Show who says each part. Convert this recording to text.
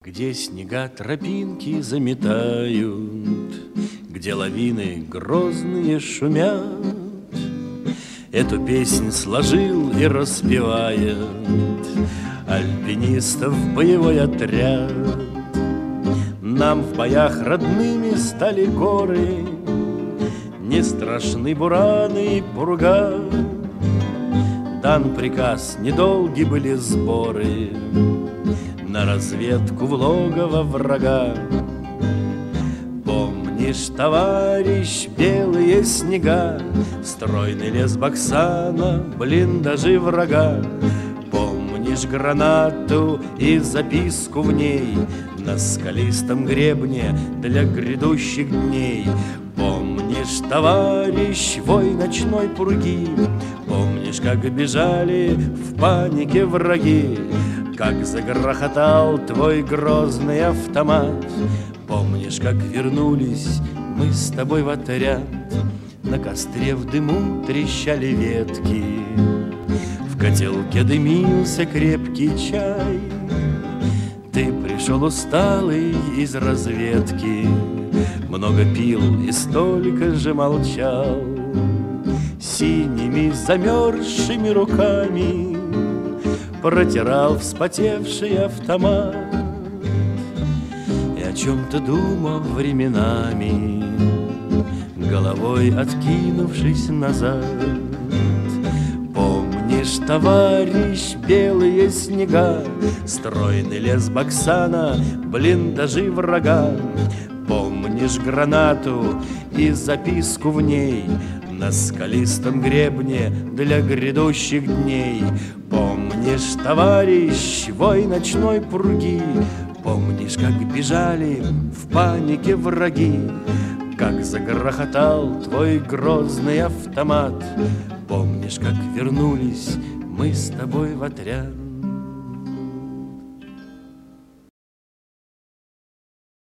Speaker 1: Где снега тропинки заметают, где лавины грозные шумят, эту песнь сложил и распевает альпинистов боевой отряд. Нам в боях родными стали горы, не страшны бураны и пурга. Дан приказ, недолги были сборы на разведку в логово врага. Помнишь, товарищ, белые снега, стройный лес Баксана, блиндажи врага? Помнишь гранату и записку в ней на скалистом гребне для грядущих дней? Помнишь, товарищ, вой ночной пурги? Помнишь, как бежали в панике враги? Как загрохотал твой грозный автомат? Помнишь, как вернулись мы с тобой в отряд? На костре в дыму трещали ветки, в котелке дымился крепкий чай. Ты пришел усталый из разведки, много пил и столько же молчал. Синими замерзшими руками протирал вспотевший автомат и о чем-то думал временами, головой откинувшись назад. Помнишь, товарищ, белые снега, стройный лес Баксана, блиндажи врага? Помнишь гранату и записку в ней на скалистом гребне для грядущих дней? Помнишь, товарищ, вой ночной пурги? Помнишь, как бежали в панике враги? Как загрохотал твой грозный автомат? Помнишь, как вернулись мы с тобой в отряд?